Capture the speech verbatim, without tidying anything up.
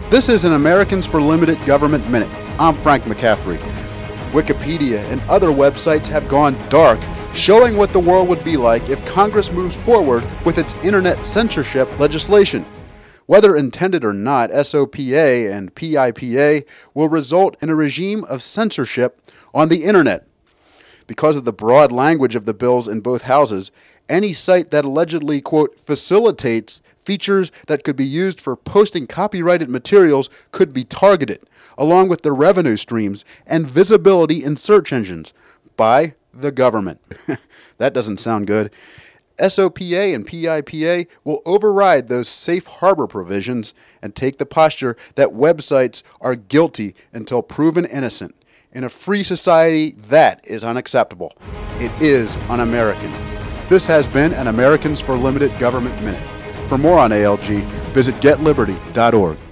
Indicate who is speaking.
Speaker 1: This is an Americans for Limited Government Minute. I'm Frank McCaffrey. Wikipedia and other websites have gone dark, showing what the world would be like if Congress moves forward with its internet censorship legislation. Whether intended or not, S O P A and P I P A will result in a regime of censorship on the internet. Because of the broad language of the bills in both houses, any site that allegedly, quote, facilitates features that could be used for posting copyrighted materials could be targeted, along with the revenue streams and visibility in search engines by the government. That doesn't sound good. S O P A and P I P A will override those safe harbor provisions and take the posture that websites are guilty until proven innocent. In a free society, that is unacceptable. It is un-American. This has been an Americans for Limited Government Minute. For more on A L G, visit get liberty dot org.